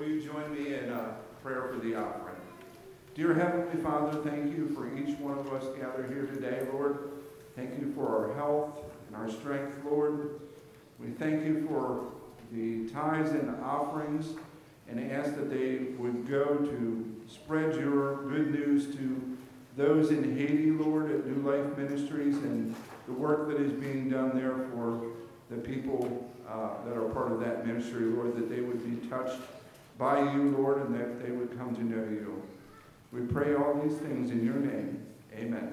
you join me in a prayer for the offering? Dear Heavenly Father, thank you for each one of us gathered here today, Lord. Thank you for our health and our strength, Lord. We thank you for the tithes and offerings and ask that they would go to spread your good news to those in Haiti, Lord, at New Life Ministries, and the work that is being done there for the people that are part of that ministry, Lord, that they would be touched by you, Lord, and that they would come to know you. We pray all these things in your name. Amen.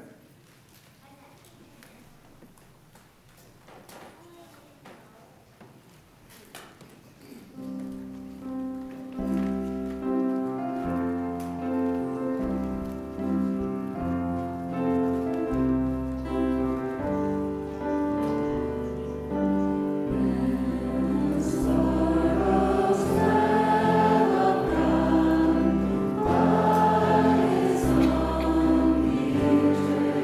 Thank you.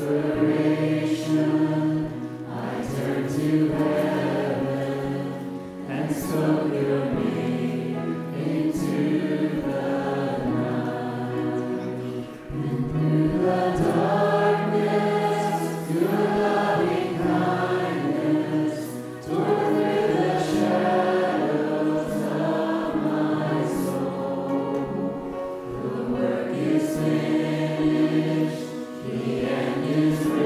Is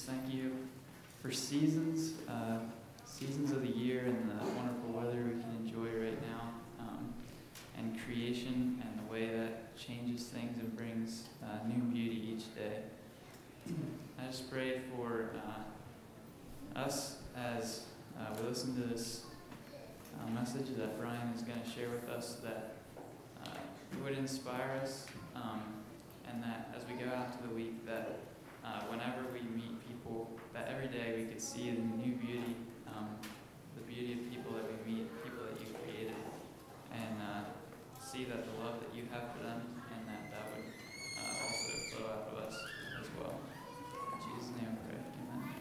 just thank you for seasons of the year and the wonderful weather we can enjoy right now, and creation and the way that changes things and brings new beauty each day. I just pray for us as we listen to this message that Brian is going to share with us, that it would inspire us, and that as we go out into the week, that whenever we meet people, that every day we could see the new beauty, the beauty of people that we meet, people that you created, and see that the love that you have for them, and that would also flow out of us as well. In Jesus' name I pray. Amen.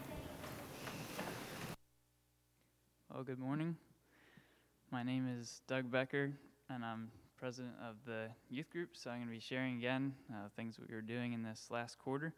Well, good morning. My name is Doug Becker, and I'm president of the youth group, so I'm going to be sharing again things that we were doing in this last quarter.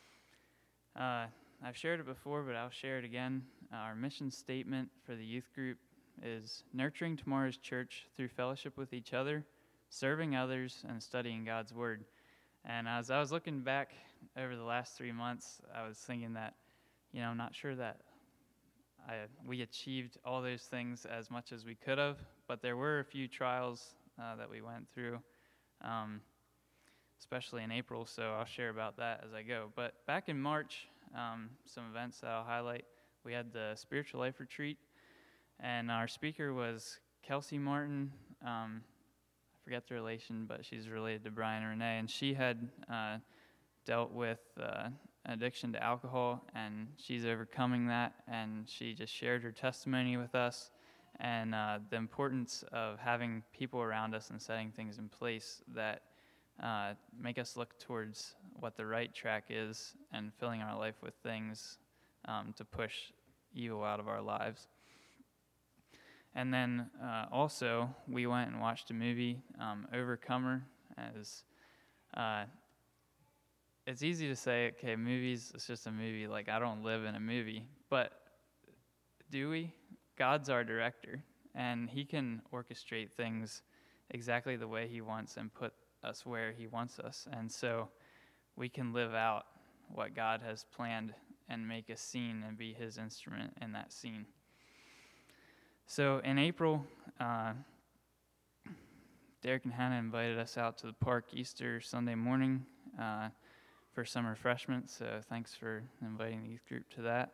I've shared it before, but I'll share it again. Our mission statement for the youth group is nurturing tomorrow's church through fellowship with each other, serving others, and studying God's Word. And as I was looking back over the last 3 months, I was thinking that, I'm not sure that we achieved all those things as much as we could have, but there were a few trials that we went through, especially in April, so I'll share about that as I go. But back in March, some events that I'll highlight, we had the Spiritual Life Retreat, and our speaker was Kelsey Martin. I forget the relation, but she's related to Brian and Renee, and she had dealt with addiction to alcohol, and she's overcoming that, and she just shared her testimony with us, and the importance of having people around us and setting things in place that make us look towards what the right track is and filling our life with things to push evil out of our lives. And then also, we went and watched a movie, Overcomer. As it's easy to say, okay, movies, it's just a movie. Like, I don't live in a movie. But do we? God's our director, and he can orchestrate things exactly the way he wants and put us where he wants us. And so we can live out what God has planned and make a scene and be his instrument in that scene. So in April, Derek and Hannah invited us out to the park Easter Sunday morning for some refreshments. So thanks for inviting the youth group to that.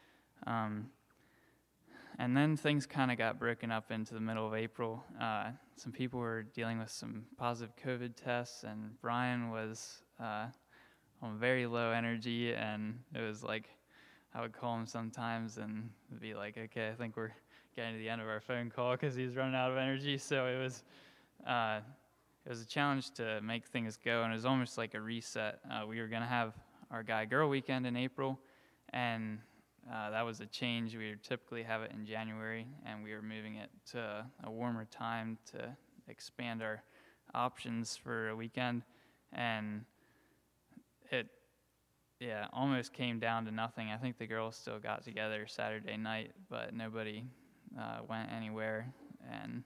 And then things kind of got broken up into the middle of April. Some people were dealing with some positive COVID tests, and Brian was on very low energy, and it was like I would call him sometimes and be like, okay, I think we're getting to the end of our phone call because he's running out of energy. So it was a challenge to make things go, and it was almost like a reset. We were going to have our guy-girl weekend in April, and that was a change. We would typically have it in January, and we were moving it to a warmer time to expand our options for a weekend. And it, almost came down to nothing. I think the girls still got together Saturday night, but nobody went anywhere. And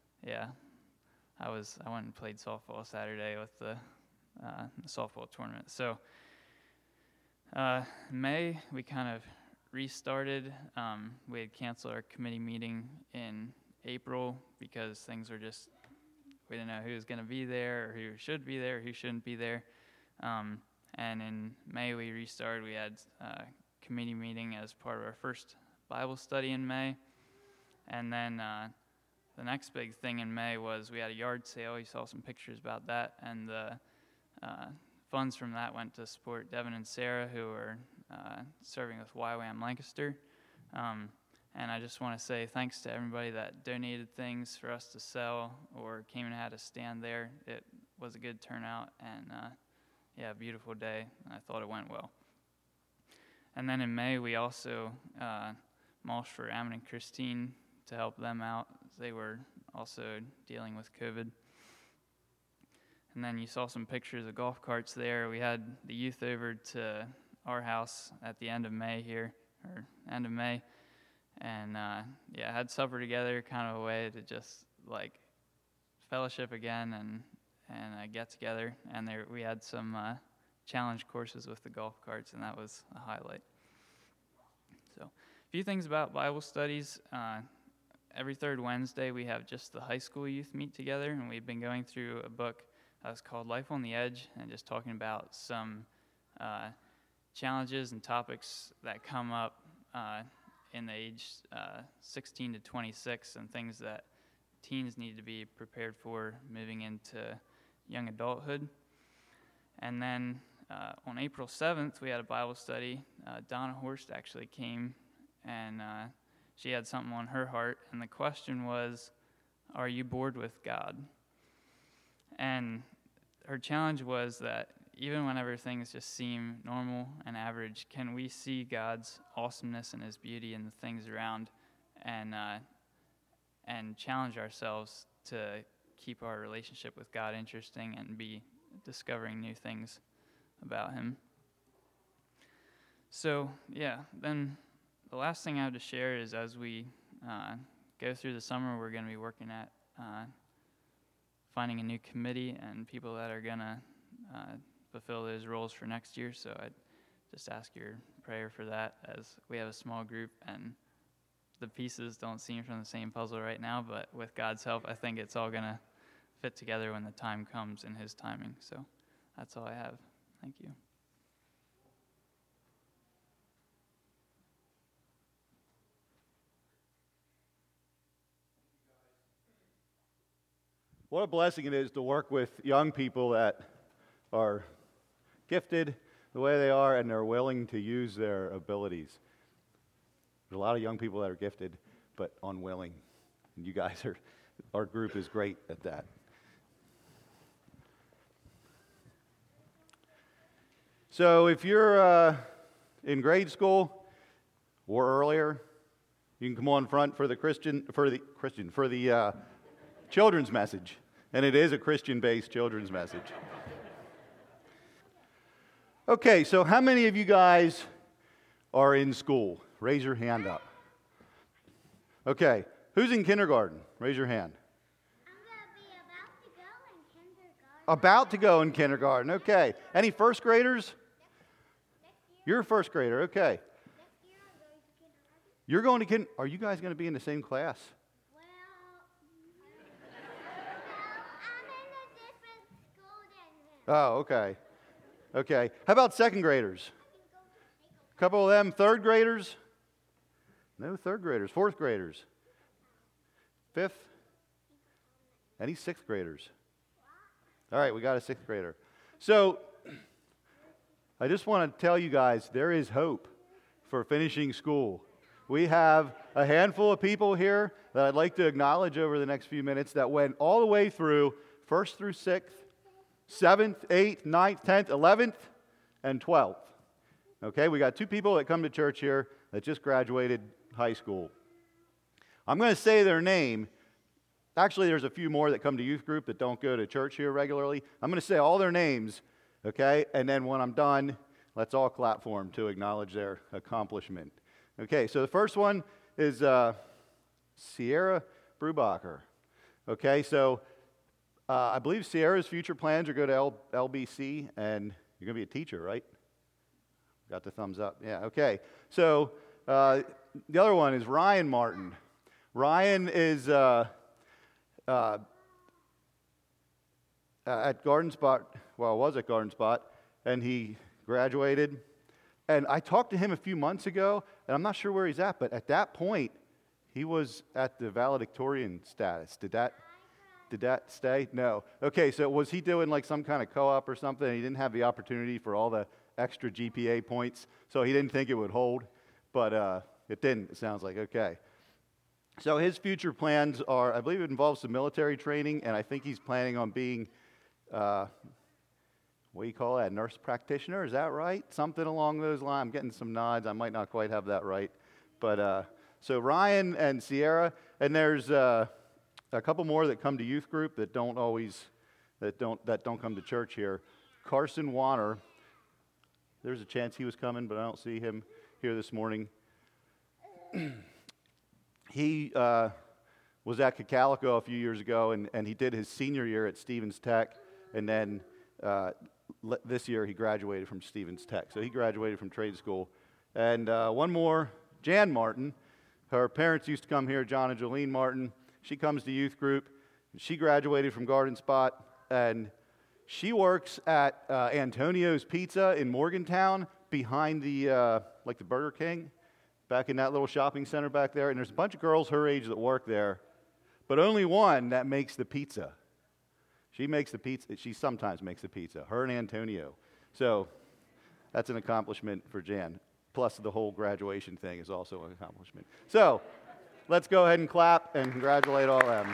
I went and played softball Saturday with the softball tournament. So May, we kind of restarted. We had canceled our committee meeting in April because things were just, we didn't know who was going to be there or who should be there or who shouldn't be there. And in May we restarted. We had a committee meeting as part of our first Bible study in May. And then the next big thing in May was we had a yard sale. You saw some pictures about that. And the funds from that went to support Devin and Sarah, who are serving with YWAM Lancaster. And I just want to say thanks to everybody that donated things for us to sell or came and had a stand there. It was a good turnout, and a beautiful day. I thought it went well. And then in May, we also mulched for Ammon and Christine to help them out. They were also dealing with COVID. And then you saw some pictures of golf carts there. We had the youth over to our house at the end of May, and had supper together, kind of a way to just like fellowship again and get together. And there we had some challenge courses with the golf carts, and that was a highlight. So a few things about Bible studies. Every third Wednesday, we have just the high school youth meet together, and we've been going through a book that's called Life on the Edge, and just talking about some challenges and topics that come up in the age 16 to 26, and things that teens need to be prepared for moving into young adulthood. And then on April 7th, we had a Bible study. Donna Horst actually came, and she had something on her heart, and the question was, are you bored with God? And her challenge was that even whenever things just seem normal and average, can we see God's awesomeness and his beauty in the things around, and challenge ourselves to keep our relationship with God interesting and be discovering new things about him. So, yeah, then the last thing I have to share is, as we go through the summer, we're going to be working at finding a new committee and people that are going to fulfill those roles for next year. So I'd just ask your prayer for that, as we have a small group and the pieces don't seem from the same puzzle right now, but with God's help, I think it's all going to fit together when the time comes in his timing. So that's all I have. Thank you. What a blessing it is to work with young people that are gifted the way they are and they're willing to use their abilities. There's a lot of young people that are gifted but unwilling. And you guys are, our group is great at that. So if you're in grade school or earlier, you can come on front for the children's message, and it is a Christian-based children's message. Okay, so how many of you guys are in school? Raise your hand up. Okay, who's in kindergarten? Raise your hand. I'm going to be about to go in kindergarten. About to go in kindergarten, okay. Any first graders? Next year, You're a first grader, okay. next year I'm going to kindergarten. You're going to are you guys going to be in the same class? Well, I'm in a different school than him. Oh, okay. Okay. How about second graders? A couple of them third graders? No third graders. Fourth graders? Fifth? Any sixth graders? All right, we got a sixth grader. So, I just want to tell you guys, there is hope for finishing school. We have a handful of people here that I'd like to acknowledge over the next few minutes that went all the way through 1st through 6th, 7th, 8th, 9th, 10th, 11th, and 12th. Okay, we got 2 people that come to church here that just graduated high school. I'm going to say their name. Actually, there's a few more that come to youth group that don't go to church here regularly. I'm going to say all their names, okay? And then when I'm done, let's all clap for them to acknowledge their accomplishment. Okay, so the first one is Sierra Brubacher. Okay, so I believe Sierra's future plans are go to LBC, and you're going to be a teacher, right? Got the thumbs up. Yeah, okay. So the other one is Ryan Martin. Ryan is at Garden Spot, was at Garden Spot, and he graduated. And I talked to him a few months ago, and I'm not sure where he's at, but at that point, he was at the valedictorian status. Did that stay? No. Okay, so was he doing like some kind of co-op or something, and he didn't have the opportunity for all the extra GPA points, so he didn't think it would hold, but it didn't, it sounds like. Okay. So his future plans are, I believe it involves some military training, and I think he's planning on being, what do you call that, nurse practitioner, is that right? Something along those lines. I'm getting some nods. I might not quite have that right. But so Ryan and Sierra, and there's a couple more that come to youth group that don't come to church here. Carson Warner, there's a chance he was coming, but I don't see him here this morning. He was at Cocalico a few years ago, and he did his senior year at Stevens Tech, and then this year he graduated from Stevens Tech. So he graduated from trade school. And one more, Jan Martin. Her parents used to come here, John and Jolene Martin. She comes to youth group. She graduated from Garden Spot, and she works at Antonio's Pizza in Morgantown behind the Burger King, back in that little shopping center back there. And there's a bunch of girls her age that work there, but only one that makes the pizza. She makes the pizza. She sometimes makes the pizza, her and Antonio. So that's an accomplishment for Jan. Plus the whole graduation thing is also an accomplishment. So let's go ahead and clap and congratulate all of them.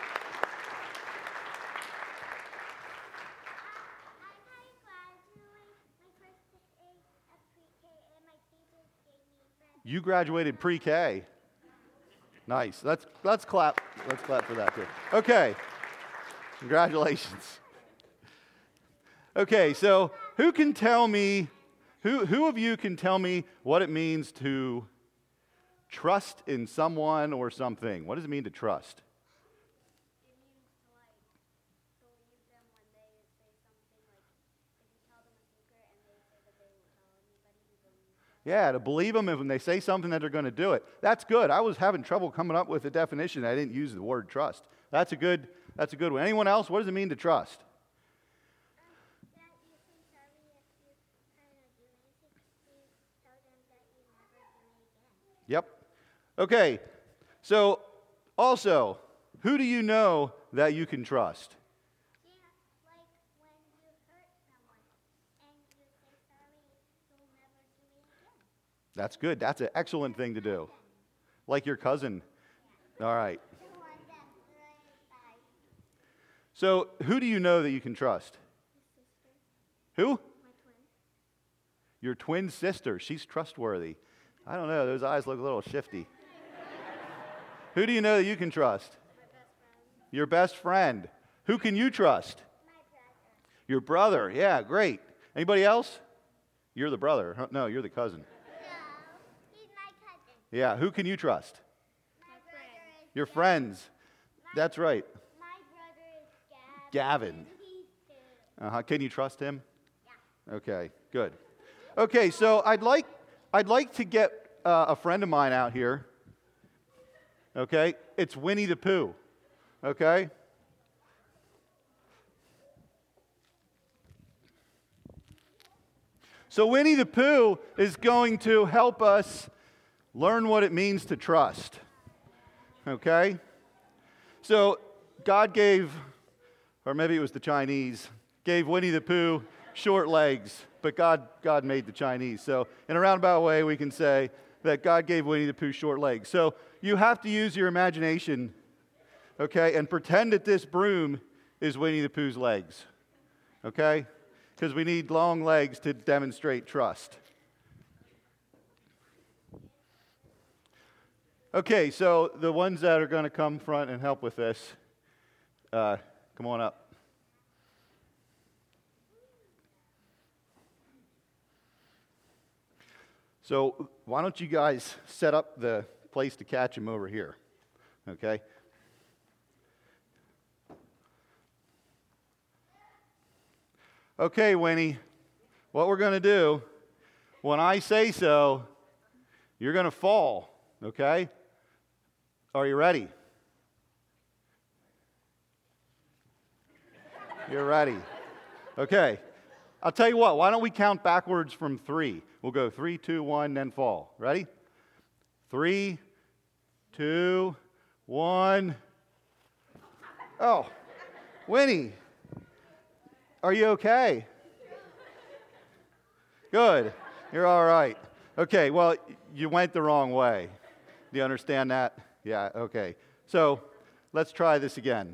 You graduated pre-K. Nice. Let's clap. Let's clap for that too. Okay. Congratulations. Okay, so who can tell me, who of you can tell me what it means to trust in someone or something? What does it mean to trust? It means to believe them when they say something, if you tell them a secret and they say that they won't tell anybody, you believe them. Yeah, to believe them when they say something that they're going to do it. That's good. I was having trouble coming up with a definition. I didn't use the word trust. That's a good one. Anyone else? What does it mean to trust? That you say sorry if you kind of do anything. You tell them that you never do it again. Yep. Okay. So, also, who do you know that you can trust? Yeah, like when you hurt someone and you say sorry, you'll never do it again. That's good. That's an excellent thing to do. Like your cousin. All right. The one that's really bad. So, who do you know that you can trust? My sister, Who? my twin. Your twin sister. She's trustworthy. I don't know. Those eyes look a little shifty. Who do you know that you can trust? My best friend. Your best friend. Who can you trust? My brother. Your brother. Yeah, great. Anybody else? You're the brother. Huh? No, you're the cousin. No, he's my cousin. Yeah, who can you trust? My brother is Your friends. That's right. My brother is Gavin. Gavin. He's 2. Can you trust him? Yeah. Okay, good. Okay, so I'd like to get a friend of mine out here. Okay, it's Winnie the Pooh. Okay. So Winnie the Pooh is going to help us learn what it means to trust. Okay? So God gave, or maybe it was the Chinese, gave Winnie the Pooh short legs, but God made the Chinese. So in a roundabout way, we can say that God gave Winnie the Pooh short legs. So you have to use your imagination, okay, and pretend that this broom is Winnie the Pooh's legs, okay? Because we need long legs to demonstrate trust. Okay, so the ones that are going to come front and help with this, come on up. So why don't you guys set up the place to catch him over here, okay? Okay, Winnie, what we're going to do, when I say so, you're going to fall, okay? Are you ready? You're ready. Okay. I'll tell you what, why don't we count backwards from 3? We'll go 3, 2, 1, then fall. Ready? 3, 2, 1. Oh, Winnie, are you okay? Good. You're all right. Okay, well, you went the wrong way. Do you understand that? Yeah, okay. So let's try this again.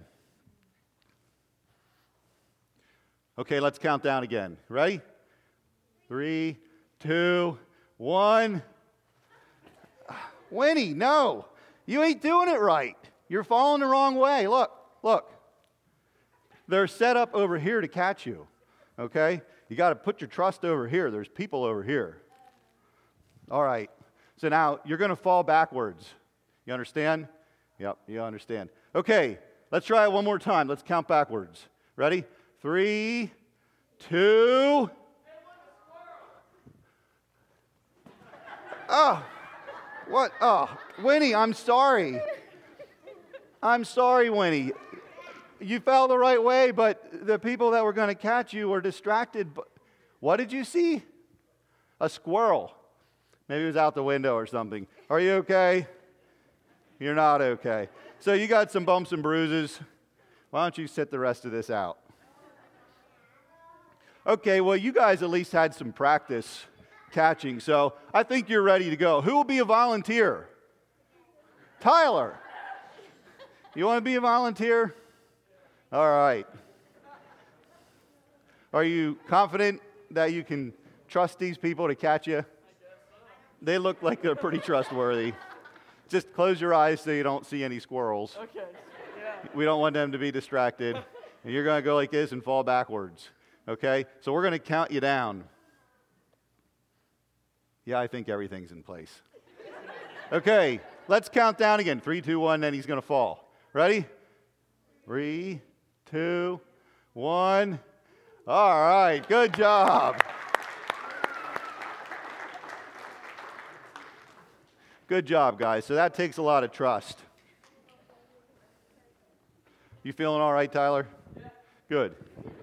Okay, let's count down again. Ready? 3, 2, 1. Winnie, no. You ain't doing it right. You're falling the wrong way. Look. They're set up over here to catch you. Okay? You got to put your trust over here. There's people over here. All right. So now you're going to fall backwards. You understand? Yep, you understand. Okay, let's try it one more time. Let's count backwards. Ready? 3, 2. Oh, What? Oh, Winnie, I'm sorry. I'm sorry, Winnie. You fell the right way, but the people that were going to catch you were distracted. What did you see? A squirrel. Maybe it was out the window or something. Are you okay? You're not okay. So you got some bumps and bruises. Why don't you sit the rest of this out? Okay, well, you guys at least had some practice catching, so I think you're ready to go. Who will be a volunteer? Tyler. You want to be a volunteer? All right. Are you confident that you can trust these people to catch you? They look like they're pretty trustworthy. Just close your eyes so you don't see any squirrels. Okay. Yeah. We don't want them to be distracted. And you're going to go like this and fall backwards. Okay? So we're going to count you down. Yeah, I think everything's in place. Okay, let's count down again. 3, 2, 1, then he's going to fall. Ready? 3, 2, 1. All right, good job. Good job, guys. So that takes a lot of trust. You feeling all right, Tyler? Yeah. Good.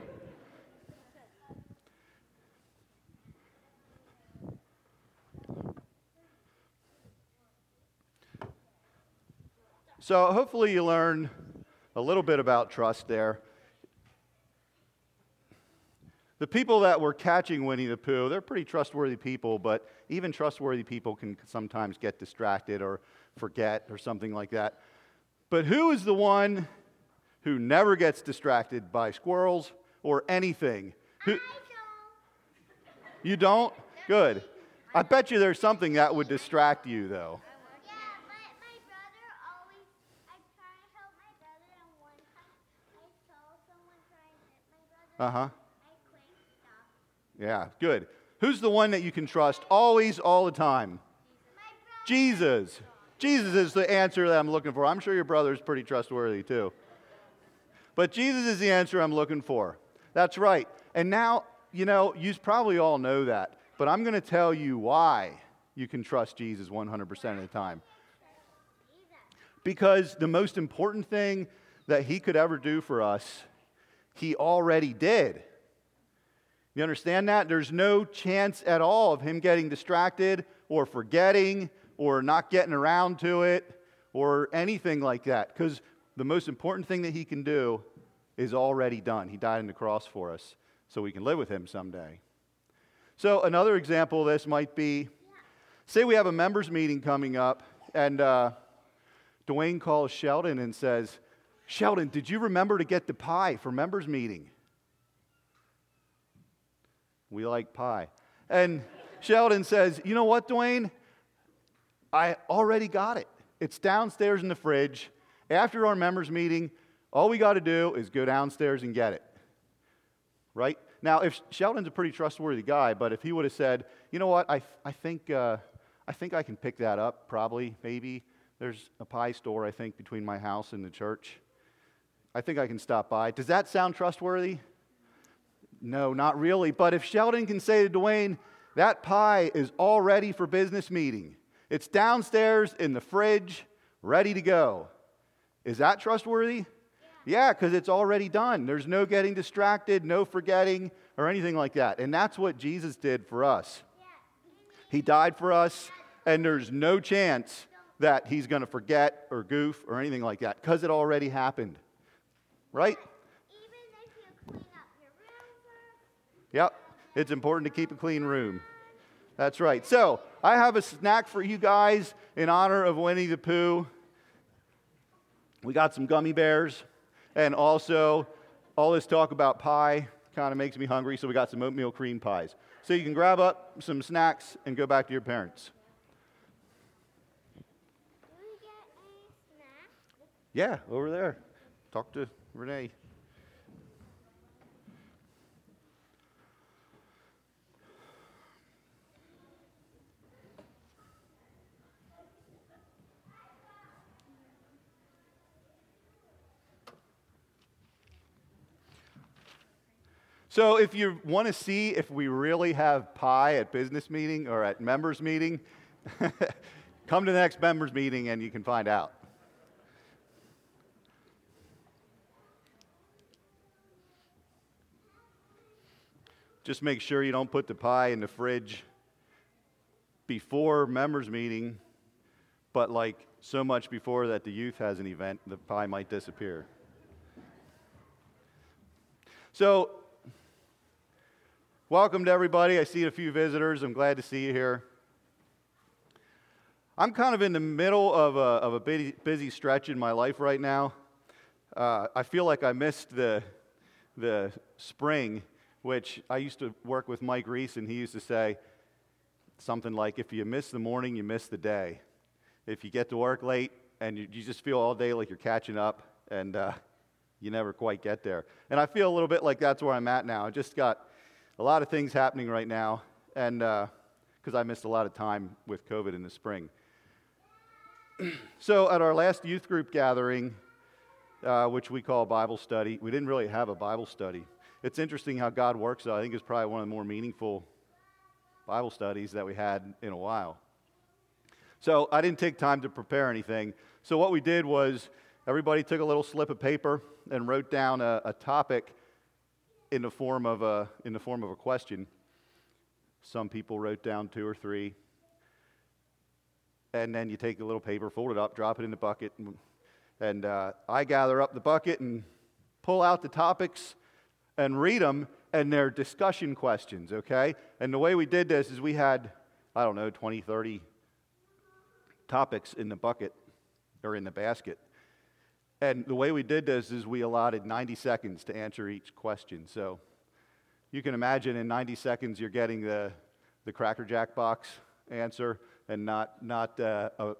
So hopefully you learn a little bit about trust there. The people that were catching Winnie the Pooh, they're pretty trustworthy people, but even trustworthy people can sometimes get distracted or forget or something like that. But who is the one who never gets distracted by squirrels or anything? Who? You don't? Good. I bet you there's something that would distract you, though. Yeah, my brother always, I try to help my brother, and one time I saw someone trying to hit my brother. Uh-huh. I quick stopped. Yeah, good. Who's the one that you can trust always, all the time? Jesus. Jesus is the answer that I'm looking for. I'm sure your brother is pretty trustworthy too. But Jesus is the answer I'm looking for. That's right. And now, you probably all know that. But I'm going to tell you why you can trust Jesus 100% of the time. Because the most important thing that he could ever do for us, he already did. You understand that? There's no chance at all of him getting distracted or forgetting or not getting around to it or anything like that. Because the most important thing that he can do is already done. He died on the cross for us so we can live with him someday. So another example of this might be, say we have a members meeting coming up, and Dwayne calls Sheldon and says, Sheldon, did you remember to get the pie for members meeting? We like pie. And Sheldon says, you know what, Dwayne? I already got it. It's downstairs in the fridge. After our members meeting, all we got to do is go downstairs and get it. Right? Now, if Sheldon's a pretty trustworthy guy, but if he would have said, you know what, I think I can pick that up, probably, maybe. There's a pie store, I think, between my house and the church. I think I can stop by. Does that sound trustworthy? No, not really. But if Sheldon can say to Dwayne, that pie is all ready for business meeting. It's downstairs in the fridge, ready to go. Is that trustworthy? Yeah, because it's already done. There's no getting distracted, no forgetting, or anything like that. And that's what Jesus did for us. He died for us, and there's no chance that he's going to forget or goof or anything like that, because it already happened. Right? Even if you clean up your room first. Yep, it's important to keep a clean room. That's right. So, I have a snack for you guys in honor of Winnie the Pooh. We got some gummy bears. And also, all this talk about pie kind of makes me hungry, so we got some oatmeal cream pies. So you can grab up some snacks and go back to your parents. Do we get a snack? Yeah, over there. Talk to Renee. So if you want to see if we really have pie at business meeting or at members meeting, Come to the next members meeting and you can find out. Just make sure you don't put the pie in the fridge before members meeting, but like so much before that the youth has an event, the pie might disappear. So, welcome to everybody. I see a few visitors. I'm glad to see you here. I'm kind of in the middle of a busy stretch in my life right now. I feel like I missed the spring, which I used to work with Mike Reese, and he used to say something like, if you miss the morning, you miss the day. If you get to work late and you just feel all day like you're catching up, and you never quite get there. And I feel a little bit like that's where I'm at now. I just got a lot of things happening right now, and because I missed a lot of time with COVID in the spring. So at our last youth group gathering, which we call Bible study, we didn't really have a Bible study. It's interesting how God works, though. I think it's probably one of the more meaningful Bible studies that we had in a while. So I didn't take time to prepare anything. So what we did was everybody took a little slip of paper and wrote down a topic in the form of a question. Some people wrote down 2 or 3. And then you take the little paper, fold it up, drop it in the bucket, and I gather up the bucket and pull out the topics and read them, and they're discussion questions, okay? And the way we did this is we had, 20, 30 topics in the bucket, or in the basket. And the way we did this is we allotted 90 seconds to answer each question. So you can imagine in 90 seconds you're getting the Cracker Jack box answer, and not a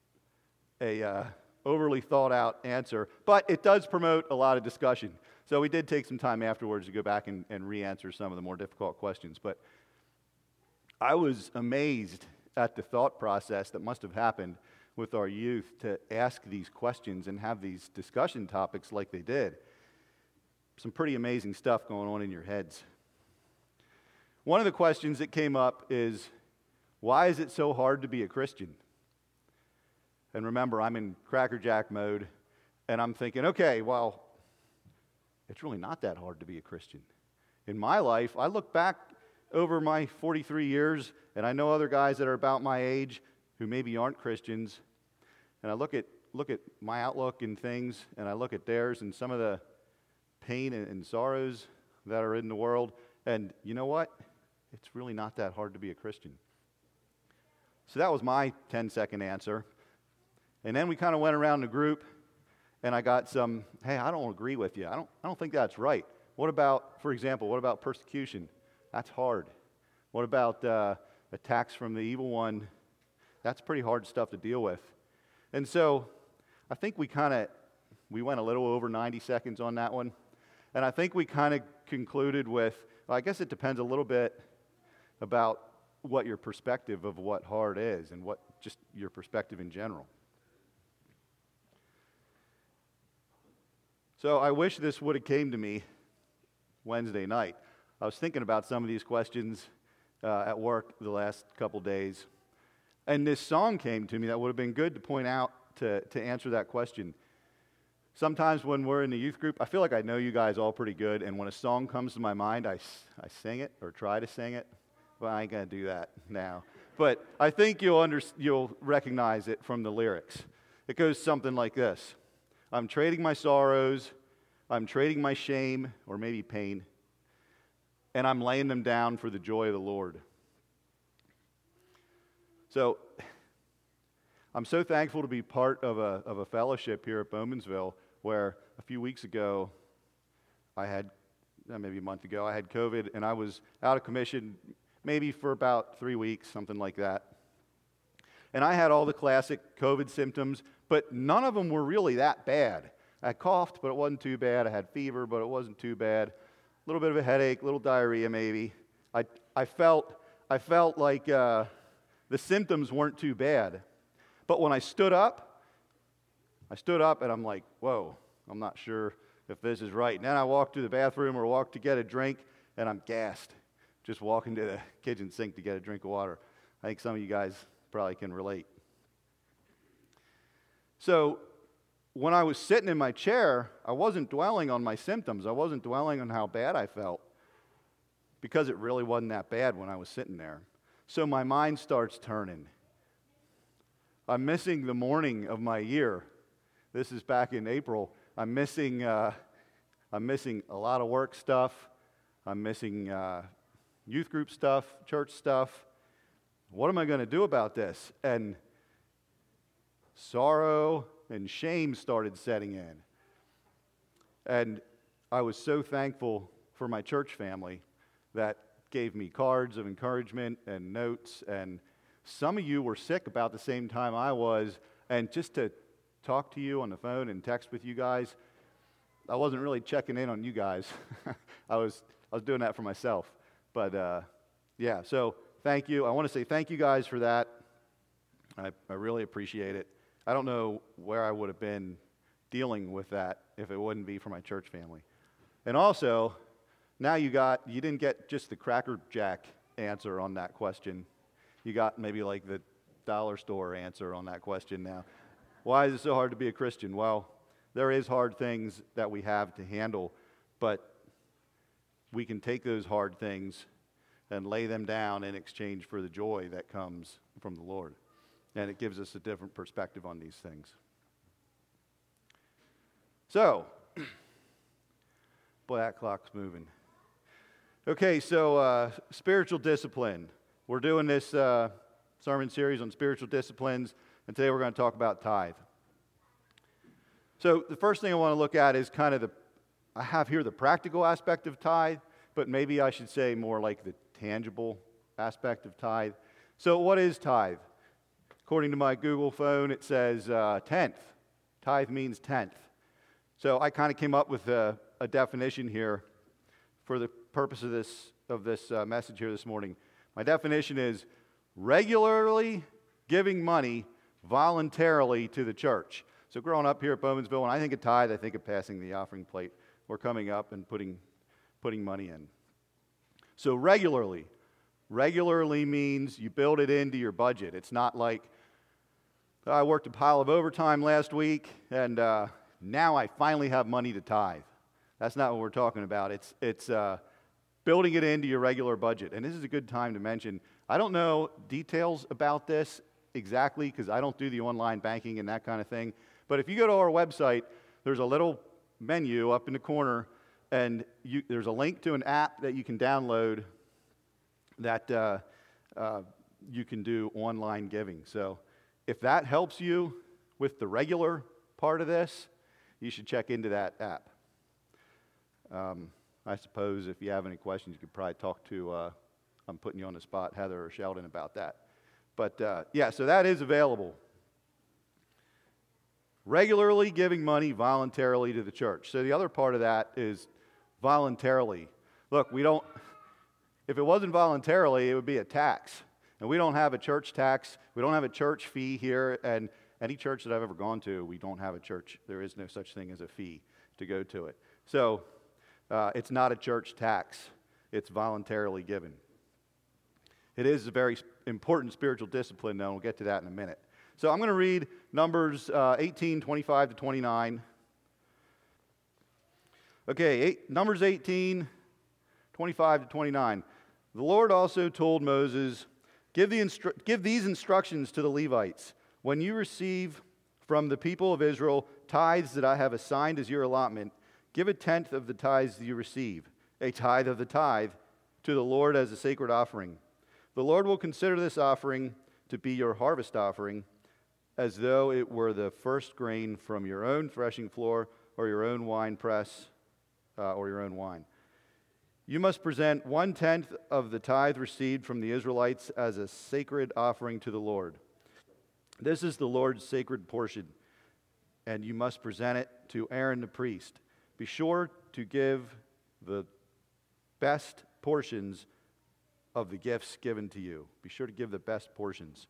overly thought out answer, but it does promote a lot of discussion. So we did take some time afterwards to go back and re-answer some of the more difficult questions. But I was amazed at the thought process that must have happened with our youth to ask these questions and have these discussion topics like they did. Some pretty amazing stuff going on in your heads. One of the questions that came up is, why is it so hard to be a Christian? And remember, I'm in Cracker Jack mode, and I'm thinking, okay, well, it's really not that hard to be a Christian. In my life, I look back over my 43 years, and I know other guys that are about my age who maybe aren't Christians, and I look at my outlook in things, and I look at theirs and some of the pain and sorrows that are in the world, and you know what? It's really not that hard to be a Christian. So that was my 10-second answer. And then we kind of went around the group, and I got some, hey, I don't agree with you. I don't think that's right. What about, for example, what about persecution? That's hard. What about attacks from the evil one? That's pretty hard stuff to deal with. And so I think we went a little over 90 seconds on that one. And I think we kind of concluded with, well, I guess it depends a little bit about what your perspective of what hard is and what just your perspective in general. So I wish this would have came to me Wednesday night. I was thinking about some of these questions at work the last couple days, and this song came to me that would have been good to point out to answer that question. Sometimes when we're in the youth group, I feel like I know you guys all pretty good, and when a song comes to my mind, I sing it or try to sing it. Well, I ain't going to do that now. But I think you'll recognize it from the lyrics. It goes something like this. I'm trading my sorrows, I'm trading my shame, or maybe pain, and I'm laying them down for the joy of the Lord. So, I'm so thankful to be part of a fellowship here at Bowmansville, where a few weeks ago, maybe a month ago, I had COVID, and I was out of commission maybe for about 3 weeks, something like that. And I had all the classic COVID symptoms, but none of them were really that bad. I coughed, but it wasn't too bad. I had fever, but it wasn't too bad. A little bit of a headache, a little diarrhea maybe. I felt like the symptoms weren't too bad. But when I stood up and I'm like, whoa, I'm not sure if this is right. And then I walked to the bathroom or walked to get a drink, and I'm gassed, just walking to the kitchen sink to get a drink of water. I think some of you guys probably can relate. So when I was sitting in my chair, I wasn't dwelling on my symptoms. I wasn't dwelling on how bad I felt, because it really wasn't that bad when I was sitting there. So my mind starts turning. I'm missing the morning of my year. This is back in April. I'm missing a lot of work stuff. I'm missing youth group stuff, church stuff. What am I going to do about this? And sorrow and shame started setting in. And I was so thankful for my church family that gave me cards of encouragement and notes. And some of you were sick about the same time I was. And just to talk to you on the phone and text with you guys, I wasn't really checking in on you guys. I was doing that for myself. But yeah, so thank you. I want to say thank you guys for that. I really appreciate it. I don't know where I would have been dealing with that if it wouldn't be for my church family. And also, now you didn't get just the Cracker Jack answer on that question. You got maybe like the dollar store answer on that question now. Why is it so hard to be a Christian? Well, there is hard things that we have to handle, but we can take those hard things and lay them down in exchange for the joy that comes from the Lord. And it gives us a different perspective on these things. So, boy, that clock's moving. Okay, so spiritual discipline. We're doing this sermon series on spiritual disciplines, and today we're going to talk about tithe. So the first thing I want to look at is kind of I have here the practical aspect of tithe, but maybe I should say more like the tangible aspect of tithe. So what is tithe? According to my Google phone, it says tenth. Tithe means tenth. So I kind of came up with a definition here for the purpose of this message here this morning. My definition is regularly giving money voluntarily to the church. So growing up here at Bowmansville, when I think of tithe, I think of passing the offering plate or coming up and putting money in. So regularly means you build it into your budget. It's not like, I worked a pile of overtime last week, and now I finally have money to tithe. That's not what we're talking about. It's building it into your regular budget. And this is a good time to mention, I don't know details about this exactly because I don't do the online banking and that kind of thing. But if you go to our website, there's a little menu up in the corner, and there's a link to an app that you can download that you can do online giving. So if that helps you with the regular part of this, you should check into that app. I suppose if you have any questions, you could probably talk to, I'm putting you on the spot, Heather or Sheldon about that. But yeah, so that is available. Regularly giving money voluntarily to the church. So the other part of that is voluntarily. Look, if it wasn't voluntarily, it would be a tax. And we don't have a church tax. We don't have a church fee here. And any church that I've ever gone to, we don't have a church. There is no such thing as a fee to go to it. So it's not a church tax. It's voluntarily given. It is a very important spiritual discipline, though. We'll get to that in a minute. So I'm going to read Numbers 18, 25 to 29. Okay, Numbers 18, 25 to 29. The Lord also told Moses, give these instructions to the Levites. When you receive from the people of Israel tithes that I have assigned as your allotment, give a tenth of the tithes that you receive, a tithe of the tithe, to the Lord as a sacred offering. The Lord will consider this offering to be your harvest offering, as though it were the first grain from your own threshing floor or your own wine press or your own wine. You must present 1/10 of the tithe received from the Israelites as a sacred offering to the Lord. This is the Lord's sacred portion, and you must present it to Aaron the priest. Be sure to give the best portions of the gifts given to you. Be sure to give the best portions.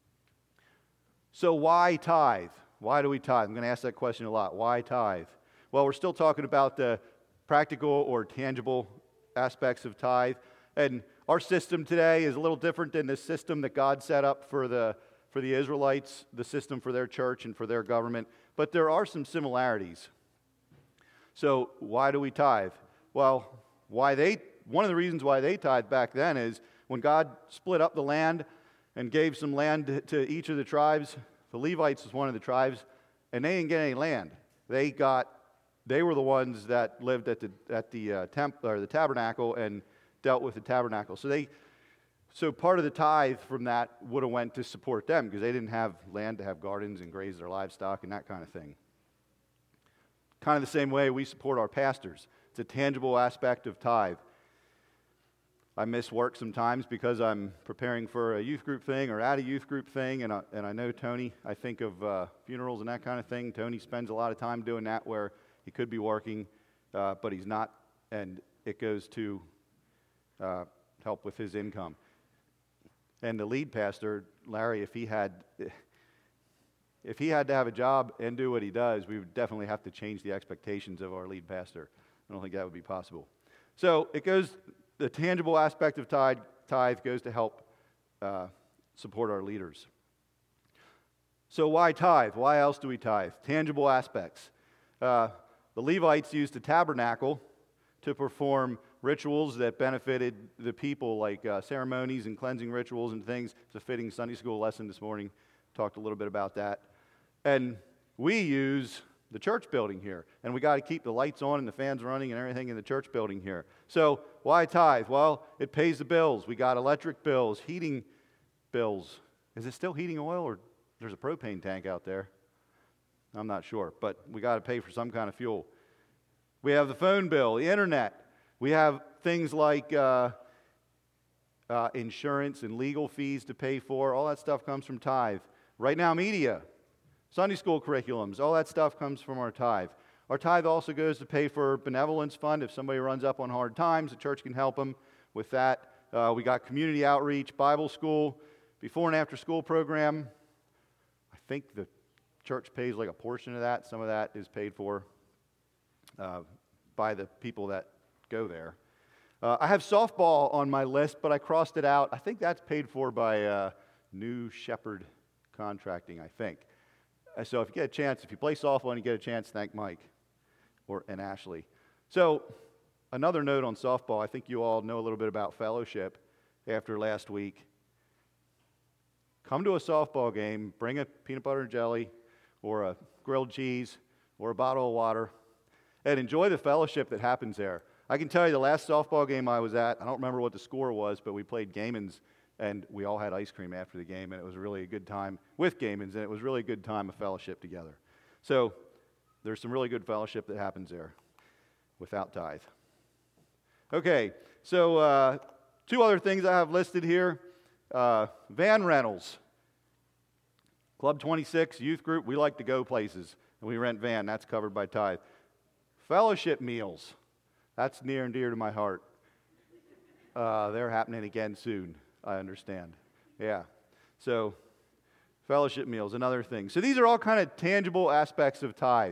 So why tithe? Why do we tithe? I'm going to ask that question a lot. Why tithe? Well, we're still talking about the practical or tangible aspects of tithe. And our system today is a little different than the system that God set up for the for the Israelites, the system for their church and for their government, but there are some similarities. So why do we tithe? Well, one of the reasons why they tithed back then is when God split up the land and gave some land to each of the tribes. The Levites was one of the tribes, and they didn't get any land. They were the ones that lived at the temple or the tabernacle and dealt with the tabernacle. So part of the tithe from that would have went to support them because they didn't have land to have gardens and graze their livestock and that kind of thing. Kind of the same way we support our pastors. It's a tangible aspect of tithe. I miss work sometimes because I'm preparing for a youth group thing or at a youth group thing, and I know Tony, I think of funerals and that kind of thing. Tony spends a lot of time doing that where he could be working, but he's not, and it goes to help with his income. And the lead pastor, Larry, if he had to have a job and do what he does, we would definitely have to change the expectations of our lead pastor. I don't think that would be possible. So the tangible aspect of tithe goes to help support our leaders. So why tithe? Why else do we tithe? Tangible aspects. The Levites used the tabernacle to perform rituals that benefited the people, like ceremonies and cleansing rituals and things. It's a fitting Sunday school lesson this morning. Talked a little bit about that. And we use the church building here. And we got to keep the lights on and the fans running and everything in the church building here. So why tithe? Well, it pays the bills. We got electric bills, heating bills. Is it still heating oil, or there's a propane tank out there? I'm not sure, but we got to pay for some kind of fuel. We have the phone bill, the internet. We have things like insurance and legal fees to pay for. All that stuff comes from tithe. Right Now Media, Sunday school curriculums, all that stuff comes from our tithe. Our tithe also goes to pay for benevolence fund. If somebody runs up on hard times, the church can help them with that. We got community outreach, Bible school, before and after school program. I think the church pays like a portion of that. Some of that is paid for by the people that go there. I have softball on my list, but I crossed it out. I think that's paid for by New Shepherd Contracting, I think. So if you get a chance, if you play softball and you get a chance, thank Mike and Ashley. So another note on softball, I think you all know a little bit about fellowship after last week. Come to a softball game, bring a peanut butter and jelly or a grilled cheese or a bottle of water, and enjoy the fellowship that happens there. I can tell you the last softball game I was at, I don't remember what the score was, but we played Gaymans, and we all had ice cream after the game, and it was really a good time with Gaymans, and it was really a good time of fellowship together. So there's some really good fellowship that happens there without tithe. Okay, so two other things I have listed here. Van rentals. Club 26, youth group, we like to go places, and we rent van. That's covered by tithe. Fellowship meals. That's near and dear to my heart. They're happening again soon, I understand. Yeah. So, fellowship meals, another thing. So these are all kind of tangible aspects of tithe.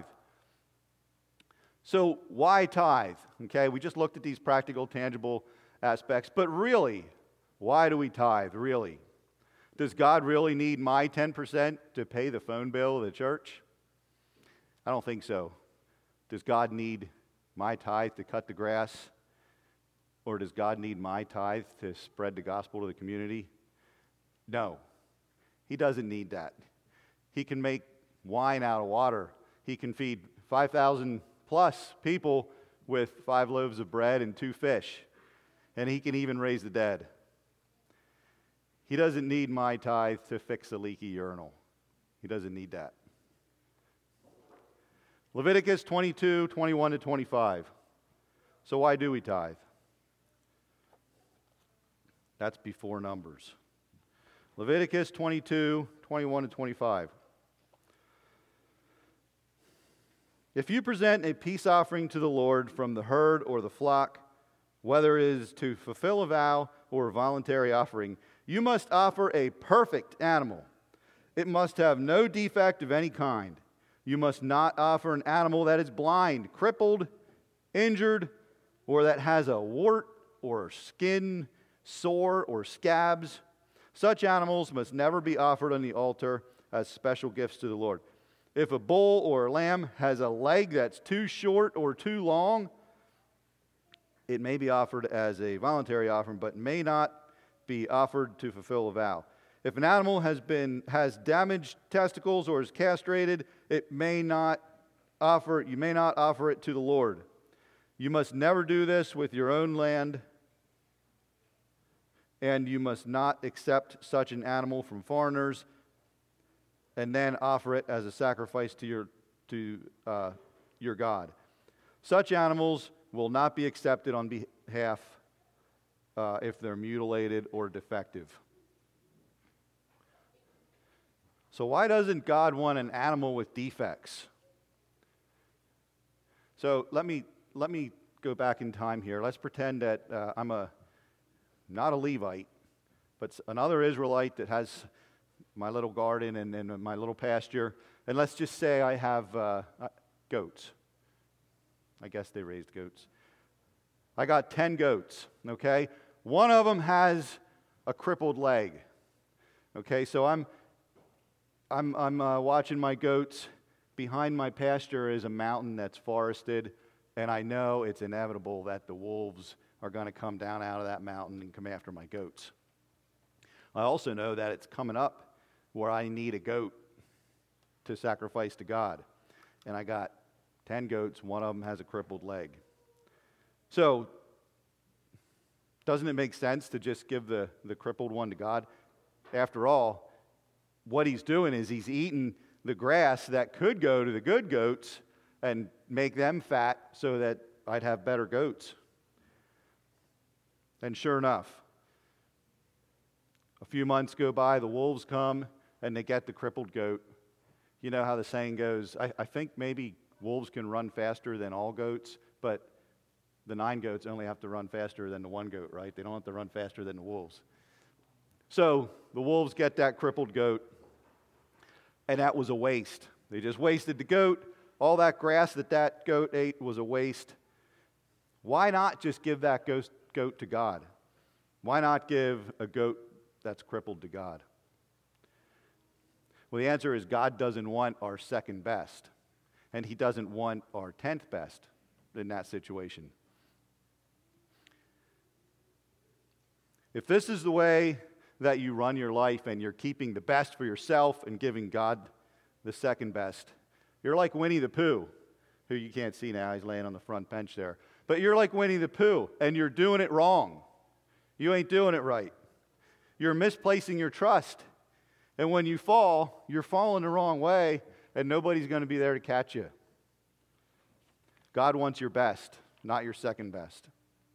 So why tithe? Okay, we just looked at these practical, tangible aspects. But really, why do we tithe, really? Does God really need my 10% to pay the phone bill of the church? I don't think so. Does God need my tithe to cut the grass? Or does God need my tithe to spread the gospel to the community? No. He doesn't need that. He can make wine out of water. He can feed 5,000 plus people with 5 loaves of bread and 2 fish. And he can even raise the dead. He doesn't need my tithe to fix a leaky urinal. He doesn't need that. Leviticus 22, 21 to 25. So why do we tithe? That's before Numbers. Leviticus 22, 21 to 25. If you present a peace offering to the Lord from the herd or the flock, whether it is to fulfill a vow or a voluntary offering, you must offer a perfect animal. It must have no defect of any kind. You must not offer an animal that is blind, crippled, injured, or that has a wart or skin sore or scabs, Such animals must never be offered on the altar as special gifts to the Lord. If a bull or a lamb has a leg that's too short or too long, it may be offered as a voluntary offering, but may not be offered to fulfill a vow. If an animal has damaged testicles or is castrated, you may not offer it to the Lord. You must never do this with your own land, and you must not accept such an animal from foreigners and then offer it as a sacrifice to your God. Such animals will not be accepted on behalf if they're mutilated or defective. So why doesn't God want an animal with defects? So let me go back in time here. Let's pretend that I'm not a Levite, but another Israelite that has my little garden and my little pasture. And let's just say I have goats. I guess they raised goats. I got 10 goats, okay? One of them has a crippled leg. Okay, so I'm watching my goats. Behind my pasture is a mountain that's forested, and I know it's inevitable that the wolves are going to come down out of that mountain and come after my goats. I also know that it's coming up where I need a goat to sacrifice to God. And I got 10 goats, one of them has a crippled leg. So, doesn't it make sense to just give the crippled one to God? After all, what he's doing is he's eating the grass that could go to the good goats and make them fat so that I'd have better goats. And sure enough, a few months go by, the wolves come, and they get the crippled goat. You know how the saying goes, I think maybe wolves can run faster than all goats, but the 9 goats only have to run faster than the 1 goat, right? They don't have to run faster than the wolves. So the wolves get that crippled goat, and that was a waste. They just wasted the goat. All that grass that goat ate was a waste. Why not just give that goat to God? Why not give a goat that's crippled to God? Well, the answer is God doesn't want our second best, and he doesn't want our 10th best in that situation. If this is the way that you run your life and you're keeping the best for yourself and giving God the second best, you're like Winnie the Pooh, who you can't see now, he's laying on the front bench there. But you're like Winnie the Pooh, and you're doing it wrong. You ain't doing it right. You're misplacing your trust. And when you fall, you're falling the wrong way, and nobody's going to be there to catch you. God wants your best, not your second best.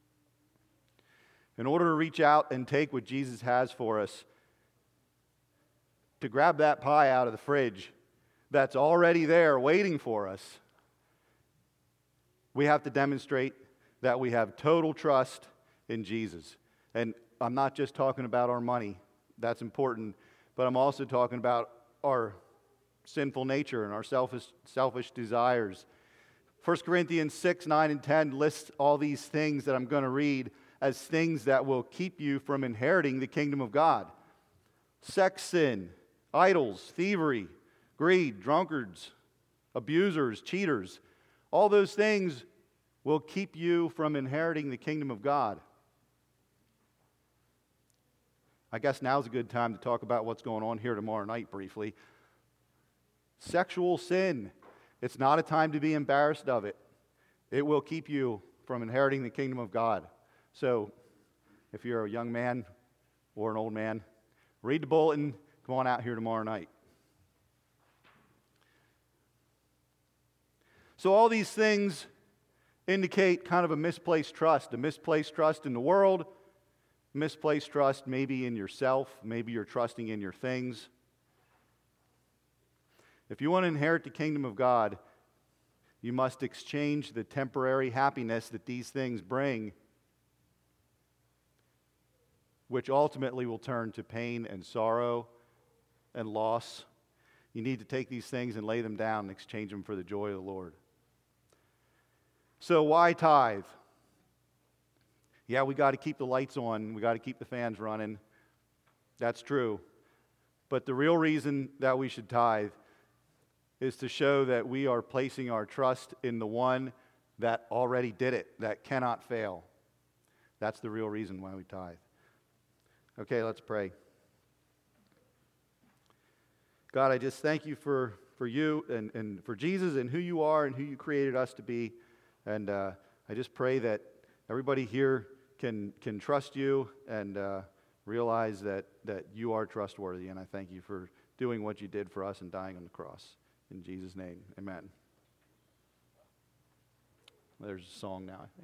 In order to reach out and take what Jesus has for us, to grab that pie out of the fridge that's already there waiting for us, we have to demonstrate that we have total trust in Jesus. And I'm not just talking about our money. That's important. But I'm also talking about our sinful nature and our selfish desires. 1 Corinthians 6, 9, and 10 lists all these things that I'm going to read as things that will keep you from inheriting the kingdom of God. Sex sin, idols, thievery, greed, drunkards, abusers, cheaters. All those things will keep you from inheriting the kingdom of God. I guess now's a good time to talk about what's going on here tomorrow night briefly. Sexual sin. It's not a time to be embarrassed of it. It will keep you from inheriting the kingdom of God. So, if you're a young man or an old man, read the bulletin. Come on out here tomorrow night. So all these things indicate kind of a misplaced trust in the world, misplaced trust maybe in yourself, maybe you're trusting in your things. If you want to inherit the kingdom of God, you must exchange the temporary happiness that these things bring, which ultimately will turn to pain and sorrow and loss. You need to take these things and lay them down and exchange them for the joy of the Lord. So why tithe? Yeah, we got to keep the lights on. We got to keep the fans running. That's true. But the real reason that we should tithe is to show that we are placing our trust in the one that already did it, that cannot fail. That's the real reason why we tithe. Okay, let's pray. God, I just thank you for you and for Jesus and who you are and who you created us to be. And I just pray that everybody here can trust you and realize that you are trustworthy. And I thank you for doing what you did for us and dying on the cross. In Jesus' name, amen. There's a song now, I think.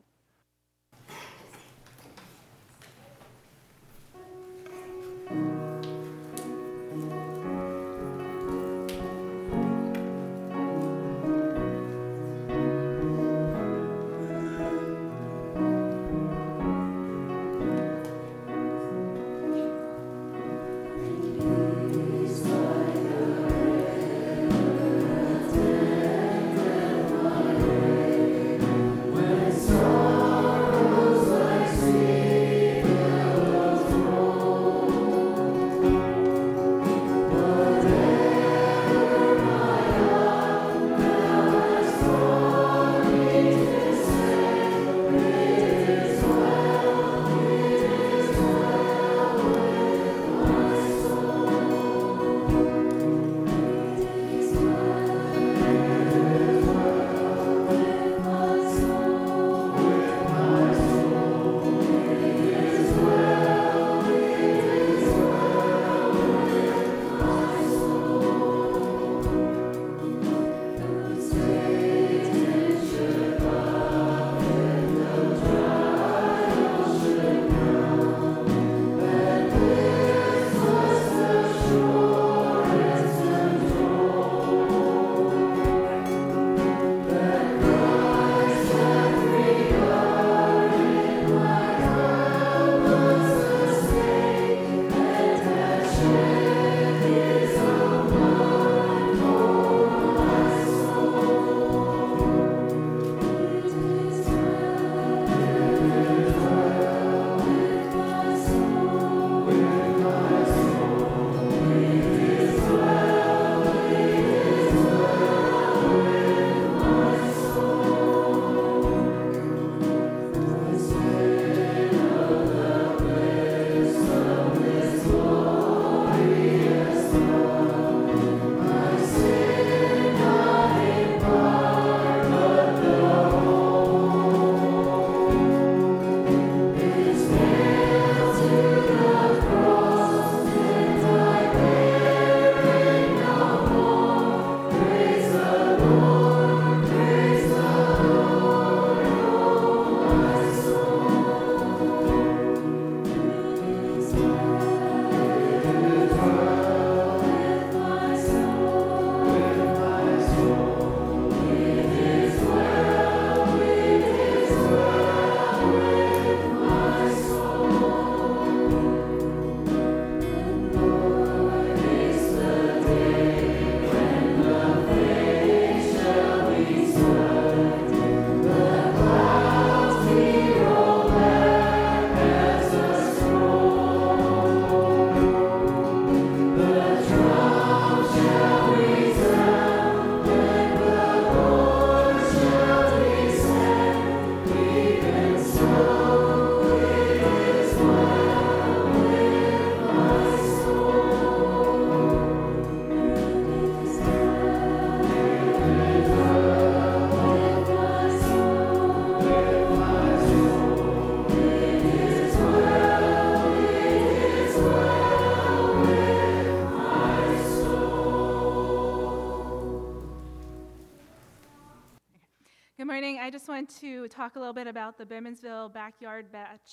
I just want to talk a little bit about the Bowmansville Backyard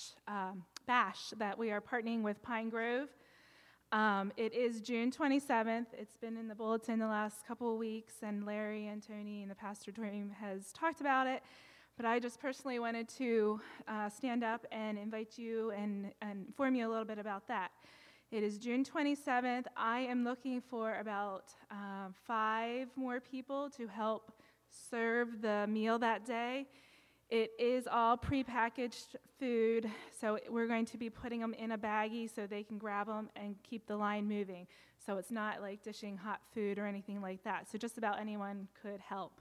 Bash that we are partnering with Pine Grove. It is June 27th. It's been in the bulletin the last couple of weeks, and Larry and Tony and the pastor team has talked about it. But I just personally wanted to stand up and invite you and inform you a little bit about that. It is June 27th. I am looking for about 5 more people to help serve the meal that day. It is all prepackaged food, so we're going to be putting them in a baggie so they can grab them and keep the line moving. So it's not like dishing hot food or anything like that. So just about anyone could help.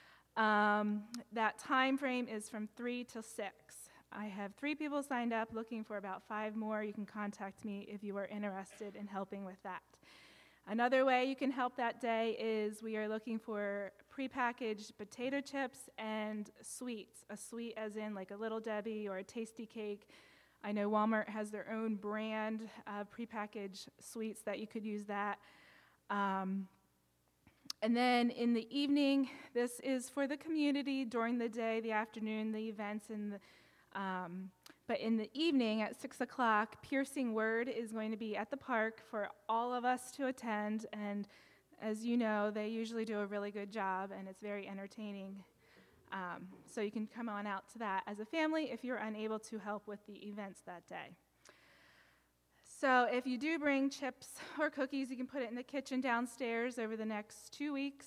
That time frame is from 3 till 6. I have 3 people signed up, looking for about 5 more. You can contact me if you are interested in helping with that. Another way you can help that day is we are looking for prepackaged potato chips and sweets. A sweet as in like a Little Debbie or a Tasty Cake. I know Walmart has their own brand of prepackaged sweets that you could use that. And then in the evening, this is for the community. During the day, the afternoon, the events, but in the evening at 6 o'clock, Piercing Word is going to be at the park for all of us to attend. And as you know, they usually do a really good job, and it's very entertaining. So you can come on out to that as a family if you're unable to help with the events that day. So if you do bring chips or cookies, you can put it in the kitchen downstairs over the next 2 weeks.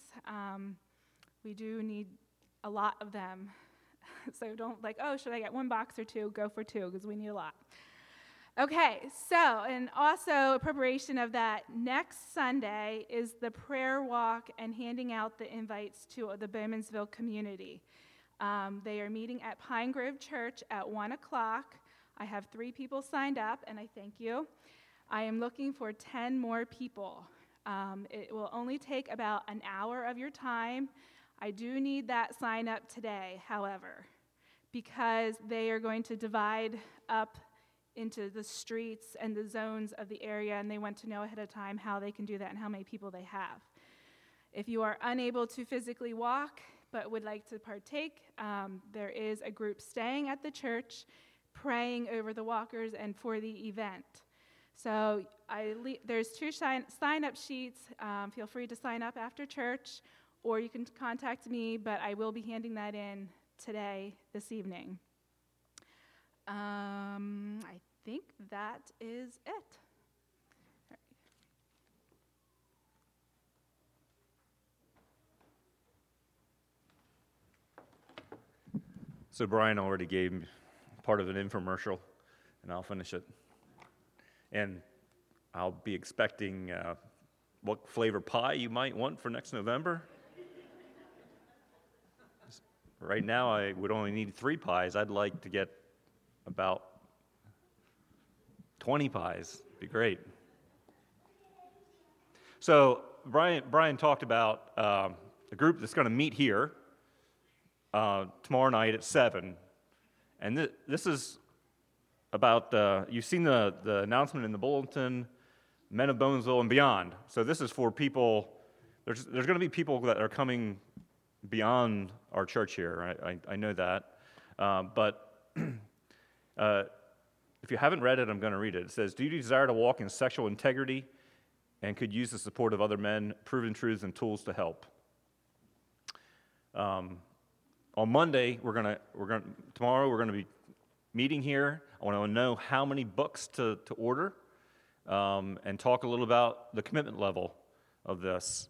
We do need a lot of them. So don't like, oh, should I get 1 box or 2? Go for 2 because we need a lot. Okay, so, and also a preparation of that, next Sunday is the prayer walk and handing out the invites to the Bowmansville community. They are meeting at Pine Grove Church at 1 o'clock. I have 3 people signed up, and I thank you. I am looking for 10 more people. It will only take about an hour of your time. I do need that sign up today, however, because they are going to divide up into the streets and the zones of the area, and they want to know ahead of time how they can do that and how many people they have. If you are unable to physically walk but would like to partake, there is a group staying at the church praying over the walkers and for the event. So there's 2 sign-up sheets. Feel free to sign up after church, or you can contact me, but I will be handing that in today, this evening. I think that is it. All right. So Brian already gave me part of an infomercial, and I'll finish it. And I'll be expecting what flavor pie you might want for next November. Right now, I would only need 3 pies. I'd like to get about 20 pies. It'd be great. So Brian talked about a group that's going to meet here tomorrow night at 7. And this is about, you've seen the announcement in the bulletin, Men of Bowmansville and beyond. So this is for people, there's going to be people that are coming beyond our church here. I know that. But if you haven't read it, I'm going to read it. It says, do you desire to walk in sexual integrity and could use the support of other men, proven truths, and tools to help? On Monday, tomorrow we're going to be meeting here. I want to know how many books to order and talk a little about the commitment level of this.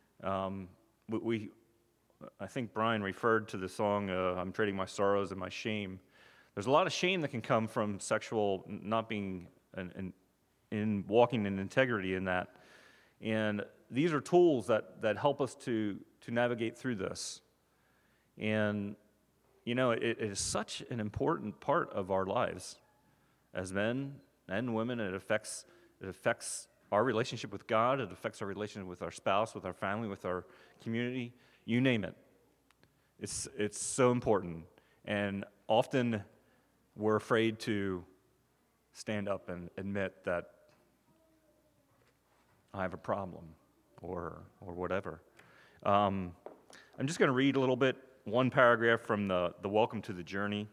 I think Brian referred to the song, I'm Trading My Sorrows and My Shame. There's a lot of shame that can come from sexual not being in walking in integrity in that. And these are tools that help us to navigate through this. And, you know, it is such an important part of our lives as men and women. It affects our relationship with God. It affects our relationship with our spouse, with our family, with our community. You name it. It's so important. And often we're afraid to stand up and admit that I have a problem or whatever. I'm just going to read a little bit, one paragraph from the Welcome to the Journey.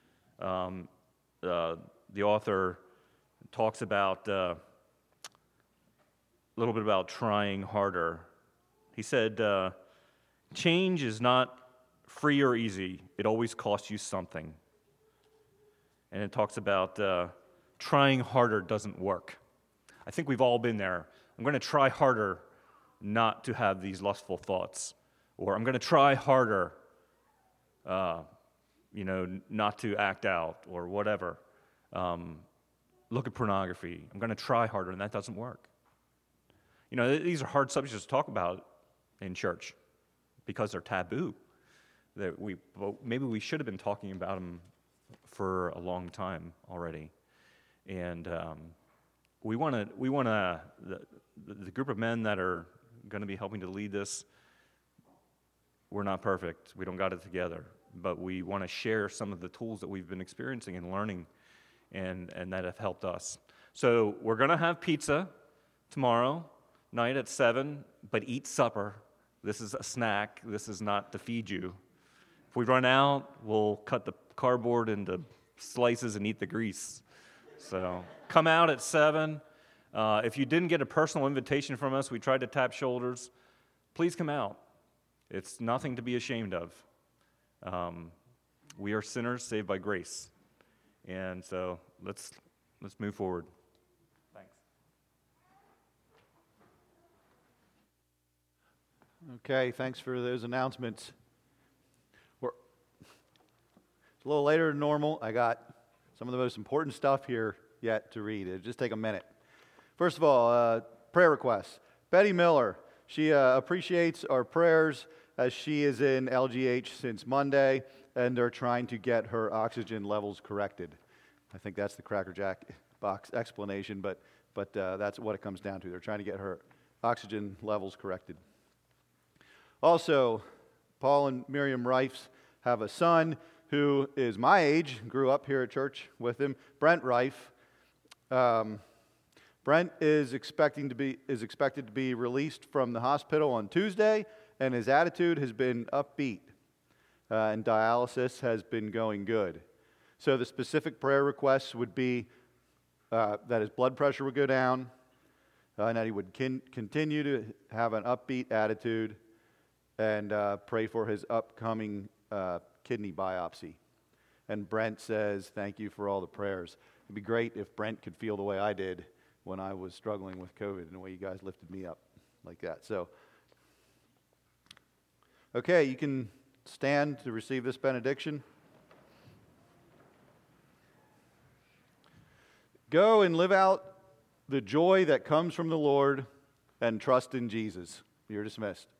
The author talks about a little bit about trying harder. He said, change is not free or easy. It always costs you something. And it talks about trying harder doesn't work. I think we've all been there. I'm going to try harder not to have these lustful thoughts. Or I'm going to try harder not to act out or whatever. Look at pornography. I'm going to try harder, and that doesn't work. These are hard subjects to talk about in church because they're taboo. Maybe we should have been talking about them for a long time already. And we want to the group of men that are going to be helping to lead this. We're not perfect. We don't got it together, but we want to share some of the tools that we've been experiencing and learning, and that have helped us. So we're going to have pizza tomorrow night at 7, but eat supper. This is a snack. This is not to feed you. If we run out, we'll cut the cardboard into slices and eat the grease. So come out at 7. If you didn't get a personal invitation from us, we tried to tap shoulders. Please come out. It's nothing to be ashamed of. We are sinners saved by grace. And so let's move forward. Thanks. Okay, thanks for those announcements. It's a little later than normal. I got some of the most important stuff here yet to read. It'll just take a minute. First of all, prayer requests. Betty Miller, she appreciates our prayers as she is in LGH since Monday, and they're trying to get her oxygen levels corrected. I think that's the Cracker Jack box explanation, but that's what it comes down to. They're trying to get her oxygen levels corrected. Also, Paul and Miriam Reifs have a son who is my age, grew up here at church with him, Brent Reif. Brent is expected to be released from the hospital on Tuesday, and his attitude has been upbeat, and dialysis has been going good. So the specific prayer requests would be that his blood pressure would go down, and that he would continue to have an upbeat attitude, and pray for his upcoming kidney biopsy. And Brent says, thank you for all the prayers. It'd be great if Brent could feel the way I did when I was struggling with COVID and the way you guys lifted me up like that. So, okay, you can stand to receive this benediction. Go and live out the joy that comes from the Lord and trust in Jesus. You're dismissed.